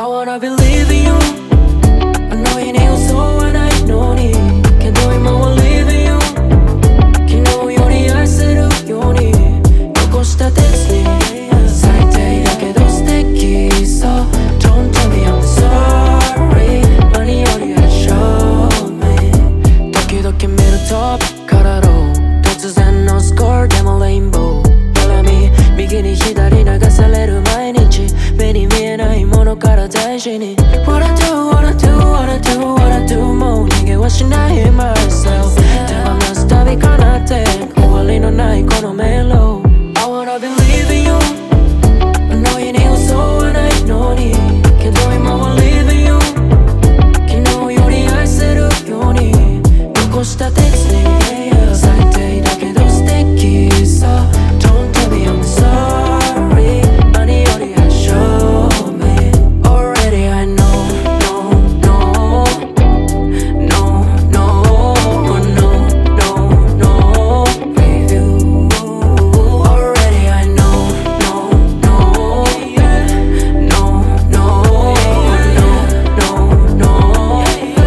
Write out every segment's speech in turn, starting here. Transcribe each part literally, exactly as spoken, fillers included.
I wanna believe in you 너의 내 웃어 하나의 눈이 걔도今はlive in you昨日より愛するように残したテキストに最低だけど素敵 So don't tell me I'm sorry 何より愛 show me 時々見るトップからロー突然のスコーでもレインボー絡み右に左流される毎日目に見えないものから大事に What I do, what I do, what I do, what I do もう逃げはしない myself 手放すたび叶って終わりのないこのメロ I wanna believe in you ノイに嘘はないのにけど今は live in you 昨日より愛せるように残したテキストに最低だけど素敵 So don't tell me I'm sorry 何より愛 show me Already I know No, no No, no No, no, no With you Already I know No, no No, no No, no, no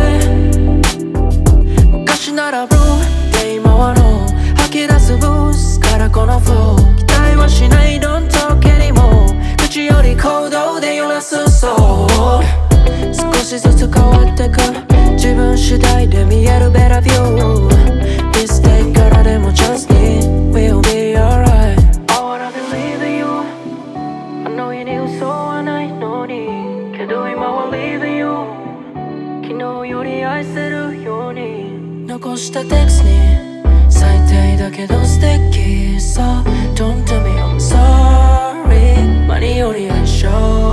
昔ならブルーで今はノー吐き出すブースからこのフロー期待はしない Don't talk anymore 口より行動で揺らすそう少しずつ変わってく自分次第で見える better view Mistake からでも just need We'll be alright I wanna believe in you あの日に嘘はないのにけど今は live in you 昨日より愛せるように残したテキストに最低だけど素敵 So don't tell me I'm sorry 何より愛 show